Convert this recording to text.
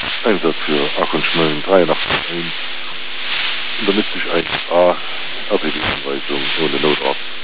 Einsatz für Aachen Schmölln 8301. Und damit sich 1a RTW-Anweisung ohne Notarzt.